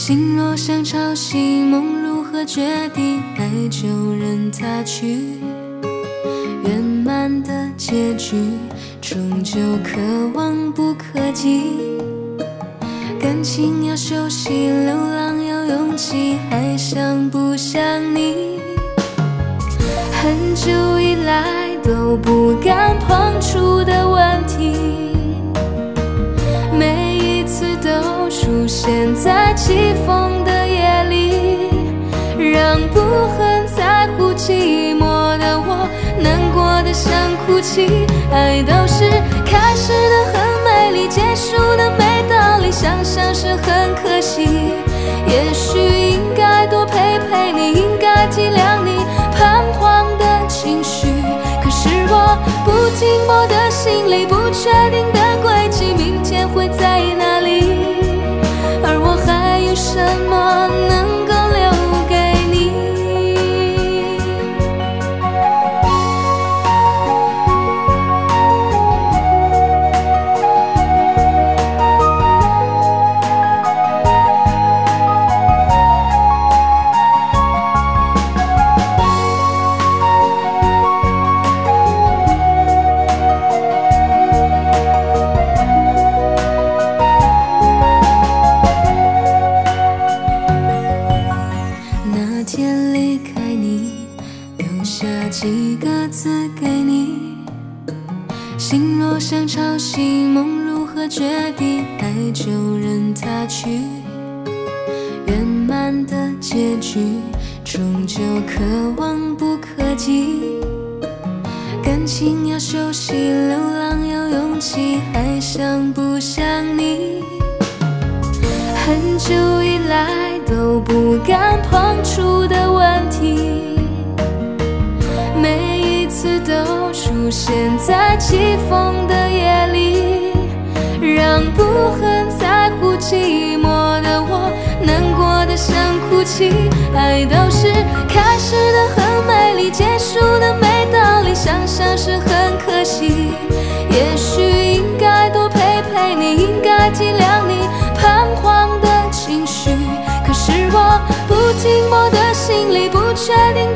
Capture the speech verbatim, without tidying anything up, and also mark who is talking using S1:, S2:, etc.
S1: 心若像潮汐，梦如何决定？爱就任它去，圆满的结局终究可望不可及。感情要休息，流浪要勇气，还想不想你？很久以来都不敢碰触的问题，每一次都出现在起风的夜里，让不很在乎寂寞的我难过的想哭泣。爱都是开始的很美丽，结束的没道理，想想是很可惜。也许应该多陪陪你，应该体谅你彷徨的情绪，可是我不停泊的心里，不确定的轨迹，明天会在哪里？而我还有什么能够留给你？几个字给你，心若像潮汐，梦如何决定？爱就任它去，圆满的结局终究可望不可及。感情要休息，流浪要勇气，还想不想你？很久以来都不敢碰触的问题，每一次都出现在起风的夜里，让不很在乎寂寞的我难过的想哭泣。爱都是开始的很美丽，结束的没道理，想想是很可惜。也许应该多陪陪你，应该体谅你彷徨的情绪，可是我不停泊的心里，不确定